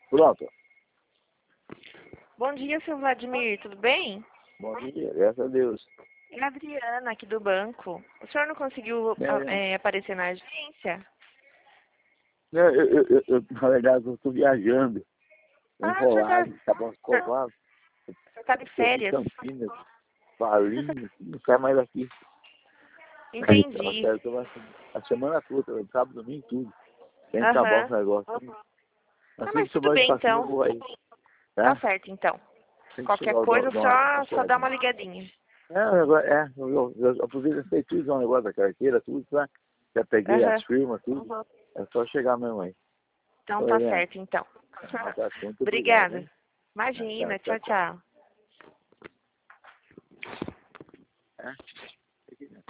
Pronto. Bom dia, seu Vladimir, tudo bem? Bom dia, graças a Deus. É a Adriana, aqui do banco. O senhor não conseguiu aparecer na agência? Não, na verdade, eu estou viajando. O senhor Enrolado, Sabão Escovado. tá de Estou em férias? Campinas, Valinhos, não sai mais daqui. Entendi. A semana toda, sábado, domingo, tudo. Tem que acabar Aham. esse negócio. Assim Mas que tudo souber bem, espacinho, eu então. vou aí. Tá Tá? certo, então. Tem que Qualquer chegar coisa, uma só dá coisa. uma ligadinha. Eu aproveitei tudo, um negócio da carteira, tudo, tá? Já peguei Aham. as firmas, tudo. É só chegar mesmo aí. Então Oi, tá Helena. certo, então. Tá, muito obrigado, Obrigada. hein? Imagina, Tchau, tchau, tchau. tchau. É?